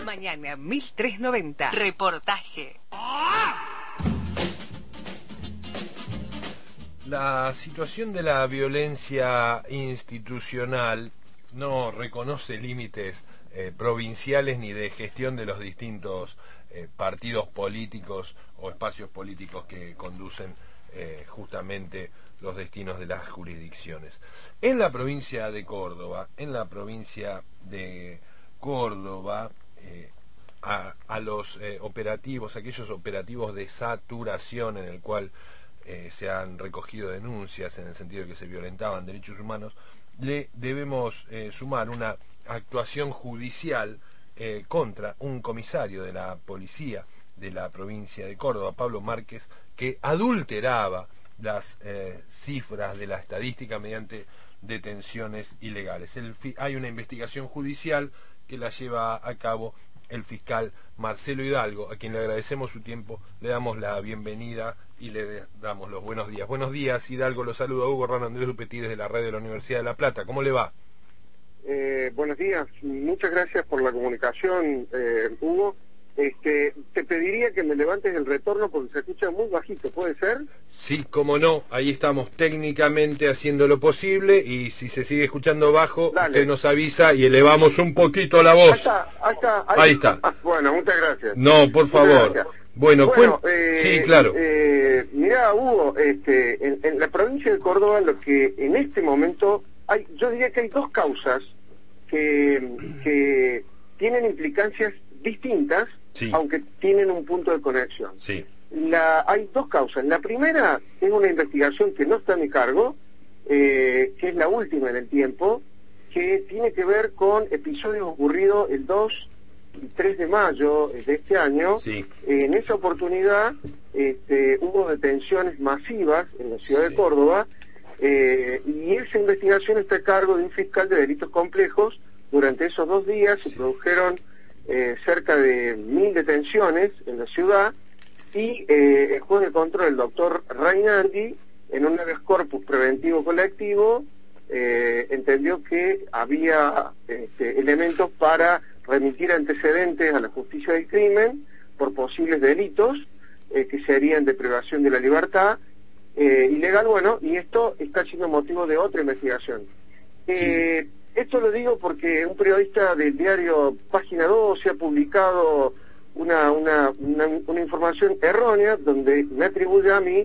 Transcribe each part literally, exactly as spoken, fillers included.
Mañana mil trescientos noventa. Reportaje. La situación de la violencia institucional no reconoce límites eh, provinciales ni de gestión de los distintos eh, partidos políticos o espacios políticos que conducen eh, justamente los destinos de las jurisdicciones. En la provincia de Córdoba, en la provincia de Córdoba, eh, a, a los eh, operativos, aquellos operativos de saturación en el cual eh, se han recogido denuncias en el sentido de que se violentaban derechos humanos, le debemos eh, sumar una actuación judicial eh, contra un comisario de la policía de la provincia de Córdoba, Pablo Márquez, que adulteraba las eh, cifras de la estadística mediante detenciones ilegales. El fi- hay una investigación judicial que la lleva a cabo el fiscal Marcelo Hidalgo, a quien le agradecemos su tiempo, le damos la bienvenida y le damos los buenos días. Buenos días, Hidalgo, lo saluda Hugo Hernán Andrés Dupetí desde la red de la Universidad de La Plata. ¿Cómo le va? Eh, buenos días, muchas gracias por la comunicación, eh, Hugo. Este, te pediría que me levantes el retorno porque se escucha muy bajito, ¿puede ser? Sí, cómo no, ahí estamos técnicamente haciendo lo posible y si se sigue escuchando bajo, Dale. Usted nos avisa y elevamos un poquito la voz. Ahí está, ahí está. Ahí, Ahí está. Bueno, muchas gracias. No, por Muchas favor. gracias. Bueno, Bueno, cuen- eh, sí, claro. Eh, mirá, Hugo, este, en, en la provincia de Córdoba, lo que en este momento hay, yo diría que hay dos causas que, que tienen implicancias distintas, Sí. aunque tienen un punto de conexión. Sí. La, hay dos causas. La primera es una investigación que no está a mi cargo, eh, que es la última en el tiempo, que tiene que ver con episodios ocurridos el dos y tres de mayo de este año. Sí. Eh, en esa oportunidad este, hubo detenciones masivas en la ciudad Sí. de Córdoba, eh, y esa investigación está a cargo de un fiscal de delitos complejos. Durante esos dos días se Sí. produjeron eh, cerca de mil detenciones en la ciudad, y eh, el juez de control, el doctor Rainaldi, en un habeas corpus preventivo colectivo, eh, entendió que había este, elementos para remitir antecedentes a la justicia del crimen por posibles delitos eh, que serían de privación de la libertad eh, ilegal. Bueno, y esto está siendo motivo de otra investigación. Eh, Sí. Esto lo digo porque un periodista del diario Página doce ha publicado una, una, una, una información errónea donde me atribuye a mí,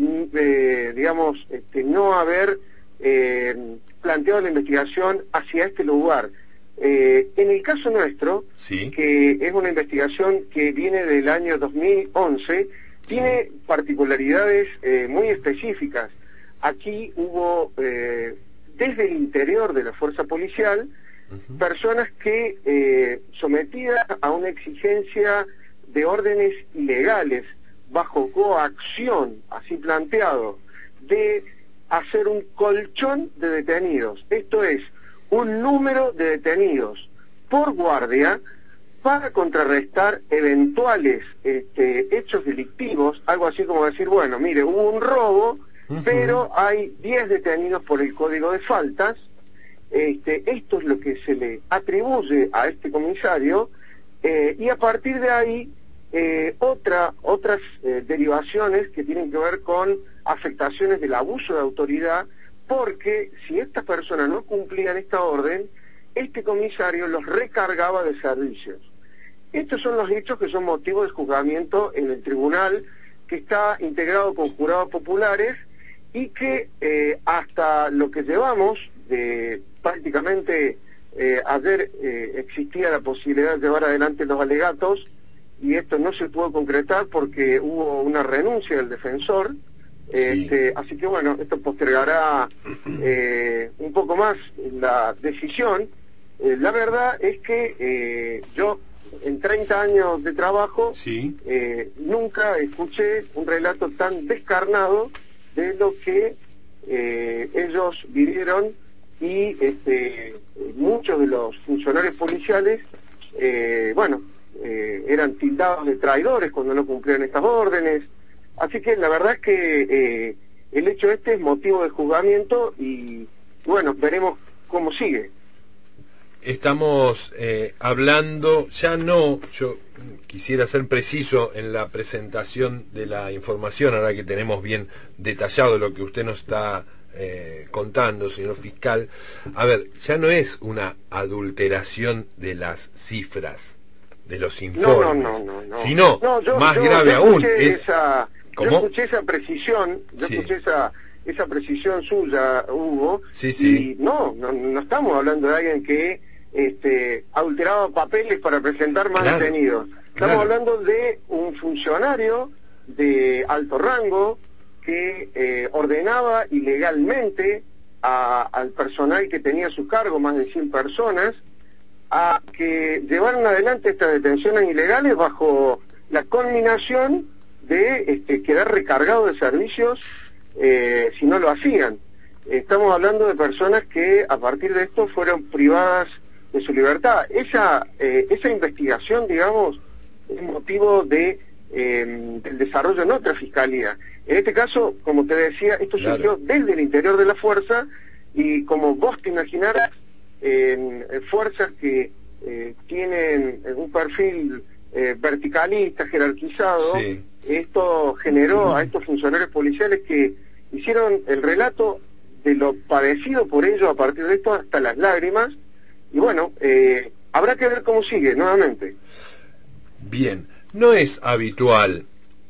eh, digamos, este, no haber eh, planteado la investigación hacia este lugar. Eh, en el caso nuestro, Sí. que es una investigación que viene del año dos mil once, tiene particularidades eh, muy específicas. Aquí hubo, eh, desde el interior de la fuerza policial, Ujú. personas que, eh, sometidas a una exigencia de órdenes ilegales, bajo coacción, así planteado, de hacer un colchón de detenidos, esto es, un número de detenidos por guardia, para contrarrestar eventuales este, hechos delictivos, algo así como decir, bueno, mire, hubo un robo, Ujú. pero hay diez detenidos por el Código de Faltas. Este, esto es lo que se le atribuye a este comisario, eh, y a partir de ahí eh, otra, otras eh, derivaciones que tienen que ver con afectaciones del abuso de autoridad, porque si estas personas no cumplían esta orden, este comisario los recargaba de servicios. Estos son los hechos que son motivo de juzgamiento en el tribunal, que está integrado con jurados populares, y que eh, hasta lo que llevamos de prácticamente eh, ayer eh, existía la posibilidad de llevar adelante los alegatos, y esto no se pudo concretar porque hubo una renuncia del defensor. Sí. Este, así que bueno, esto postergará eh, un poco más la decisión. Eh, la verdad es que eh, yo en treinta años de trabajo Sí. eh, nunca escuché un relato tan descarnado de lo que eh, ellos vivieron, y este, muchos de los funcionarios policiales, eh, bueno, eh, eran tildados de traidores cuando no cumplían estas órdenes. Así que la verdad es que eh, el hecho este es motivo de juzgamiento, y bueno, veremos cómo sigue. estamos eh, hablando, ya no, yo quisiera ser preciso en la presentación de la información, ahora que tenemos bien detallado lo que usted nos está eh, contando, señor fiscal. A ver, ya no es una adulteración de las cifras, de los informes, no, no, no, no. sino, no, yo, más yo, grave yo aún, es... Esa, ¿Cómo? Yo escuché esa precisión, yo sí. escuché esa, esa precisión suya, Hugo, sí, sí. y no, no, no estamos hablando de alguien que este, adulteraba papeles para presentar más claro, detenidos. Estamos claro. hablando de un funcionario de alto rango que eh, ordenaba ilegalmente a, al personal que tenía a su cargo, más de cien personas, a que llevaran adelante estas detenciones ilegales bajo la conminación de este, quedar recargado de servicios eh, si no lo hacían. Estamos hablando de personas que a partir de esto fueron privadas de su libertad. Esa, eh, esa investigación, digamos, es motivo de, eh, del desarrollo en otra fiscalía. En este caso, como te decía, esto claro. surgió desde el interior de la fuerza y como vos te imaginarás, en, en fuerzas que eh, tienen un perfil eh, verticalista, jerarquizado, sí. Esto generó a estos funcionarios policiales que hicieron el relato de lo padecido por ellos a partir de esto hasta las lágrimas, y bueno, eh, habrá que ver cómo sigue nuevamente. Bien, no es habitual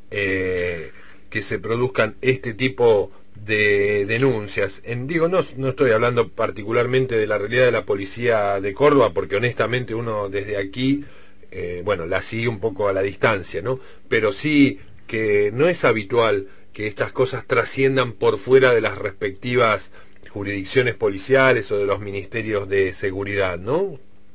eh, que se produzcan este tipo de denuncias. En, digo, no, no estoy hablando particularmente de la realidad de la policía de Córdoba, porque honestamente uno desde aquí, eh, bueno, la sigue un poco a la distancia, ¿no? Pero sí que no es habitual que estas cosas trasciendan por fuera de las respectivas jurisdicciones policiales o de los ministerios de seguridad, ¿no?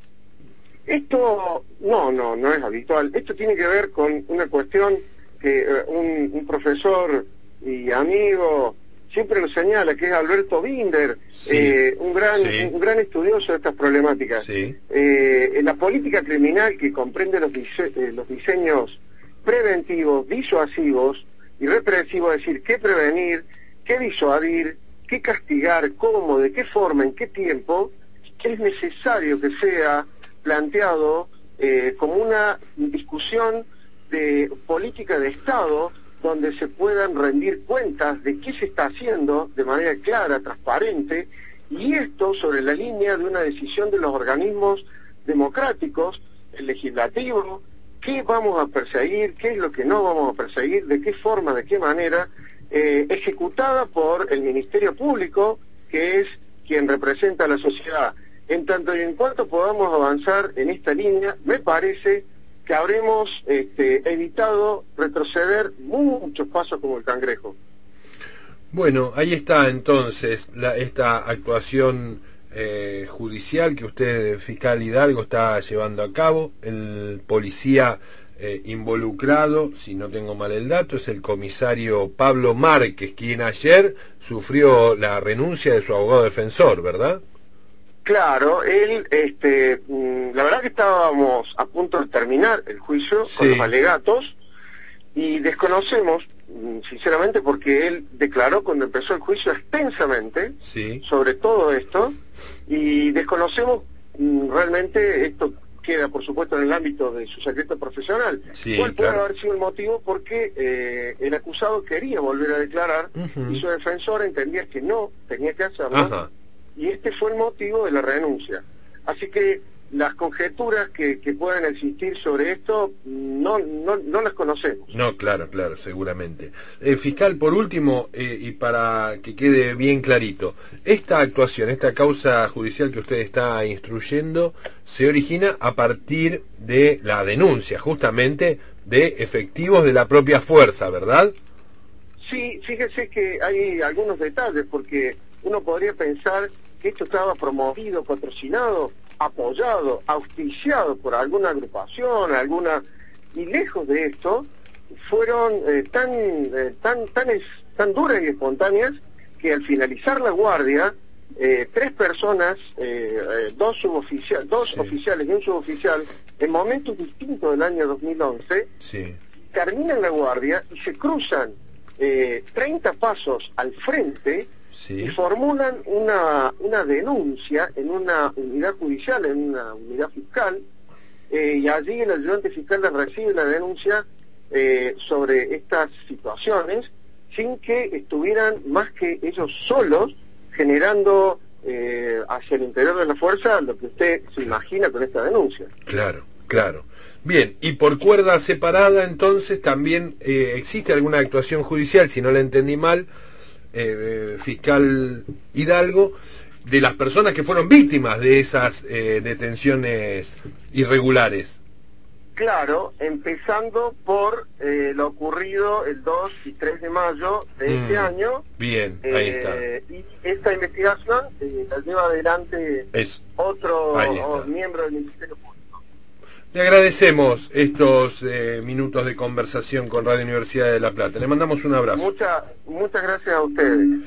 Esto no, no, no es habitual. Esto tiene que ver con una cuestión que eh, un, un profesor y amigo siempre lo señala, que es Alberto Binder, sí, eh, un gran sí. un gran estudioso de estas problemáticas. Sí. Eh, en la política criminal, que comprende los, dise eh, los diseños preventivos, disuasivos y represivos, es decir, qué prevenir, qué disuadir, qué castigar, cómo, de qué forma, en qué tiempo, es necesario que sea planteado eh, como una discusión de política de Estado, donde se puedan rendir cuentas de qué se está haciendo de manera clara, transparente, y esto sobre la línea de una decisión de los organismos democráticos, el legislativo, qué vamos a perseguir, qué es lo que no vamos a perseguir, de qué forma, de qué manera, eh, ejecutada por el Ministerio Público, que es quien representa a la sociedad. En tanto y en cuanto podamos avanzar en esta línea, me parece que habremos este, evitado retroceder muchos pasos como el cangrejo. Bueno, ahí está entonces la, esta actuación eh, judicial que usted, fiscal Hidalgo, está llevando a cabo. El policía eh, involucrado, si no tengo mal el dato, es el comisario Pablo Márquez, quien ayer sufrió la renuncia de su abogado defensor, ¿verdad? Claro, él, este, la verdad que estábamos a punto de terminar el juicio sí. con los alegatos y desconocemos, sinceramente, porque él declaró cuando empezó el juicio extensamente sí. sobre todo esto y desconocemos realmente, esto queda por supuesto en el ámbito de su secreto profesional, sí, cuál puede claro. haber sido el motivo porque eh, el acusado quería volver a declarar uh-huh. y su defensor entendía que no tenía que hacerlo. Ajá. Y este fue el motivo de la renuncia. Así que las conjeturas que, que puedan existir sobre esto no, no, no las conocemos. No, claro, claro, seguramente. Eh, fiscal, por último, eh, y para que quede bien clarito, esta actuación, esta causa judicial que usted está instruyendo, se origina a partir de la denuncia, justamente, de efectivos de la propia fuerza, ¿verdad? Sí, fíjese que hay algunos detalles, porque uno podría pensar que esto estaba promovido, patrocinado, apoyado, auspiciado por alguna agrupación, alguna, y lejos de esto, fueron eh, tan, eh, tan, tan, es, tan duras y espontáneas que al finalizar la guardia, eh, tres personas, eh, eh, dos suboficiales, dos sí. oficiales y un suboficial, en momentos distintos del año dos mil once, sí. terminan la guardia y se cruzan eh, treinta pasos al frente Sí. y formulan una, una denuncia en una unidad judicial, en una unidad fiscal, eh, y allí el ayudante fiscal les recibe la denuncia eh, sobre estas situaciones, sin que estuvieran más que ellos solos generando eh, hacia el interior de la fuerza lo que usted se imagina con esta denuncia. Claro, claro. Bien, y por cuerda separada entonces también eh, existe alguna actuación judicial, si no la entendí mal, eh, fiscal Hidalgo, de las personas que fueron víctimas de esas eh, detenciones irregulares. Claro, empezando por eh, lo ocurrido el dos y tres de mayo de mm, este año. Bien, ahí eh, está. Y esta investigación eh, la lleva adelante es, otro miembro del Ministerio Público. Le agradecemos estos eh, minutos de conversación con Radio Universidad de La Plata. Le mandamos un abrazo. Mucha, muchas gracias a ustedes.